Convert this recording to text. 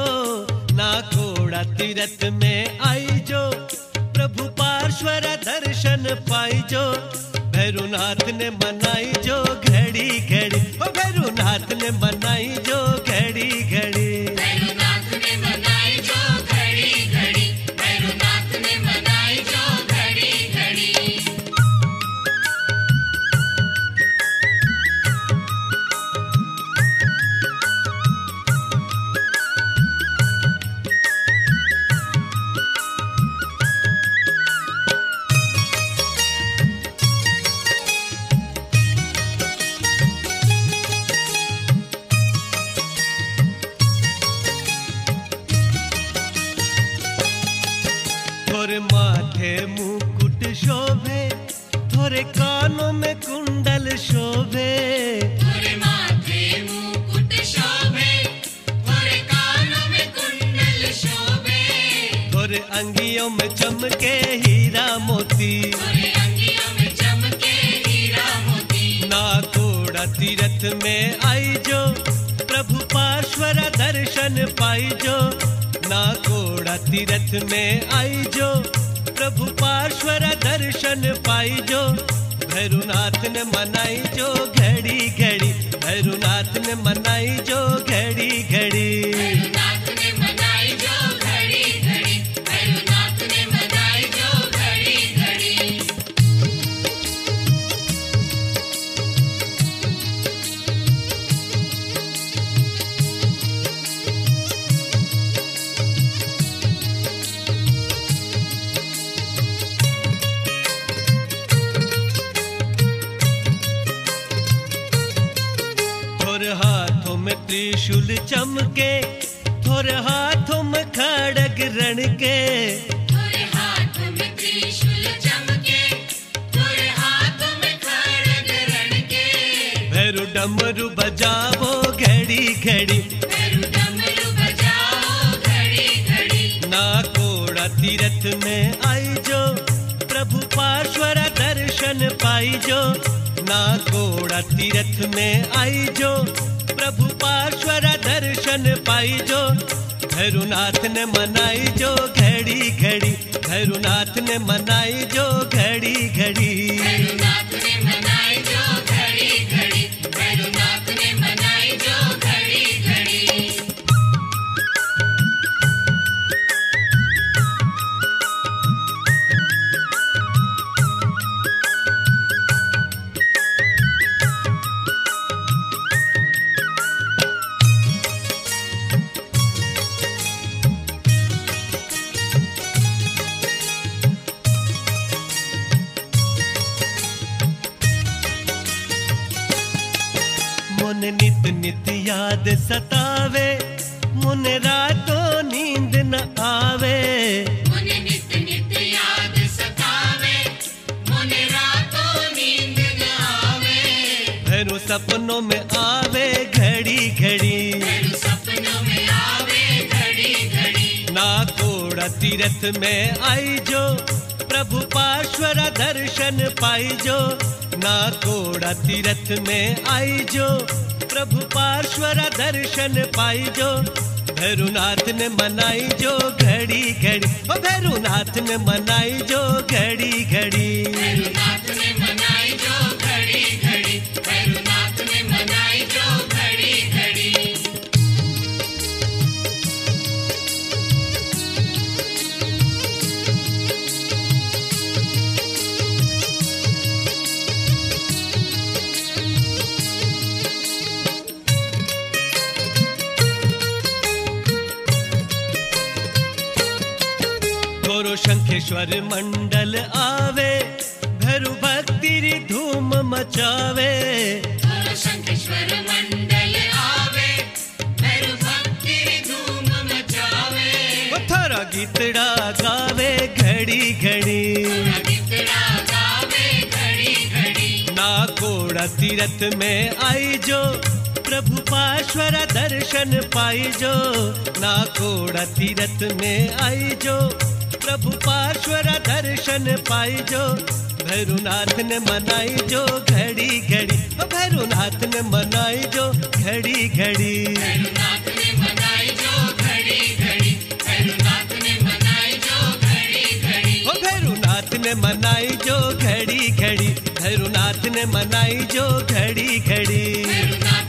ना घोड़ा तीरथ में आई जो, प्रभु पार्श्वर दर्शन पाई जो, भैरुनाथ ने मनाई जो घड़ी घड़ी, ओ भैरुनाथ ने मनाई जो घड़ी घड़ी, भैरुनाथ ने मनाई जो घड़ी घड़ी, भैरुनाथ ने मनाई जो घड़ी घड़ी। थोरे माथे मुकुट शोभे, थोरे कानों में कुंडल शोभे, थोरे माथे मुकुट शोभे, थोरे कानों में कुंडल शोभे, थोरे अंगियों में चमके हीरा मोती, थोरे अंगियों में चमके हीरा मोती। ना घोड़ा तीरथ में आई जो, प्रभु पार्श्वर दर्शन पाई जो, ना घोड़ा तीरथ में आई जो, प्रभु पार्श्वर दर्शन पाई जो, भैरुनाथ ने मनाई जो घड़ी घड़ी, भैरुनाथ ने मनाई जो घड़ी घड़ी, भैरुनाथ ने मनाई जो घड़ी घड़ी, भैरुनाथ ने मनाई जो घड़ी घड़ी। थोरे हाथों में त्रिशूल चमके, थोरे हाथों में खड़ग रण के, थोरे हाथ में त्रिशूल चमके, थोरे हाथ में खड़ग रण के, भैरु डमरू बजावो घड़ी घड़ी, भैरु डमरू बजाओ घड़ी घड़ी। ना घोड़ा तीरथ में आई जो, प्रभु पार्श्वर दर्शन पाई जो, ना घोड़ा तीरथ में आई जो, प्रभु पार्श्वर दर्शन पाई जो, भैरुनाथ ने मनाई जो घड़ी घड़ी, भैरुनाथ ने मनाई जो घड़ी घड़ी, भैरुनाथ ने मनाई जो घड़ी घड़ी, भैरुनाथ ने मनाई जो घड़ी घड़ी। मुन नित नित याद सतावे, मुन रातों नींद न आवे, मुने नित नित याद सतावे, मुने रातों नींद न आवे, भैरु सपनों में आवे घड़ी घड़ी, भैरु सपनों में आवे घड़ी घड़ी। ना घोड़ा तीरथ में आई जो, प्रभु पार्श्वर दर्शन पाई जो, ना घोड़ा तीरथ में आई जो, प्रभु पार्श्वर दर्शन पाई जो, भैरुनाथ ने मनाई जो घड़ी घड़ी, ओ भैरुनाथ ने मनाई जो घड़ी घड़ी, भैरुनाथ ने मनाई जो घड़ी घड़ी, भैरुनाथ ने मनाई जो घड़ी घड़ी। घोरो शंखेश्वर मंडल आवे, भैरु भक्ति री धूम मचावे, घोरो शंखेश्वर मंडल आवे, भैरु भक्ति री धूम मचावे, ओ थारा गीतड़ा गावे घड़ी घड़ी, थोड़ा गीतड़ा गावे घड़ी घड़ी। ना घोड़ा तीरथ में आई जो, प्रभु पार्श्वर दर्शन पाई जो, ना घोड़ा तीरथ में आई जो, प्रभु पार्श्वर दर्शन पाई जो, भैरुनाथ ने मनाई जो घड़ी घड़ी, भैरुनाथ ने मनाई जो घड़ी घड़ी, भैरुनाथ ने मनाई जो घड़ी मनाई जो घड़ी घड़ी, भैरुनाथ ने मनाई जो घड़ी घड़ी। भैरुनाथ